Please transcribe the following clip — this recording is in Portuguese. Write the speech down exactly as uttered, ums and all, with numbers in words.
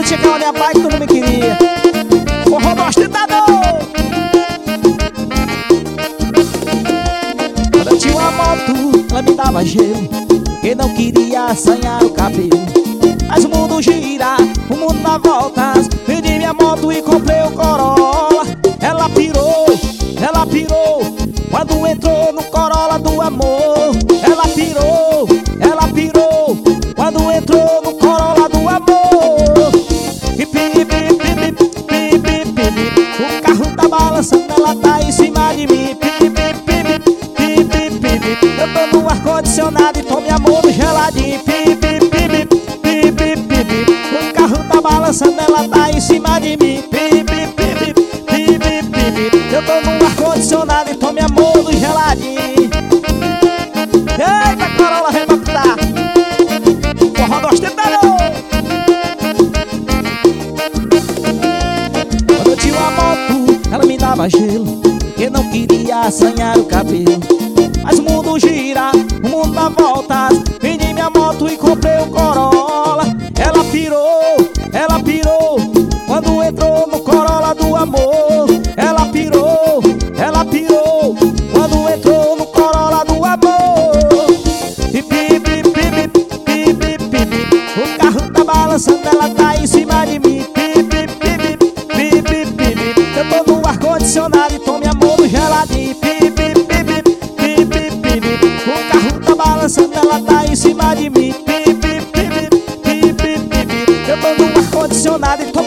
tinha que olhar pai que tu não me queria. Forró do ostentador. Quando eu tinha uma moto, ela me dava gelo. Eu não queria assanhar o cabelo. Mas o mundo gira, o mundo dá voltas. Vendi minha moto e comprei o Corolla. Ela pirou, ela pirou quando entrou no Corolla do amor. Ela pirou, ela pirou quando entrou no Corolla do amor. E pi, pi, pi, pi, pi, pi, pi, pi. O carro tá balançando, ela tá em cima de mim. Pi, pi, pi, pi, pi, pi, pi, pi. Eu tô no ar-condicionado e tô me amor geladinho. Pi, pi, pi, pi, pi, pi, pi, pi. O carro tá balançando, ela tá em cima de mim. Pi, pi, pi, pi, pi, pi, pi, pi. Eu tô no ar-condicionado e tô me amor geladinho. Eita, Corolla, vem pra cuidar. Forró do ostentador. Quando eu tinha uma moto, ela me dava gelo. Eu não queria assanhar o cabelo. Mas o mundo gira, o mundo dá voltas. Vendi minha moto e comprei o Corolla. Ela pirou, ela pirou quando entrou no Corolla do amor. Ela pirou, ela pirou quando entrou no Corolla do amor. Pi, pi, pi, pi, pi, pi, pi, pi. O carro tá balançando, ela tá em cima de mim. Pi, pi, pi, pi, pi, pi, pi, pi. Eu tô no ar-condicionado e tô me amor geladinho. Pi, pi, pi, pi, pi, pi, pi, pi. O carro tá balançando, ela tá em cima de mim. Pi, pi, pi, pi, pi, pi, pi, pi. Eu tô no ar-condicionado e tô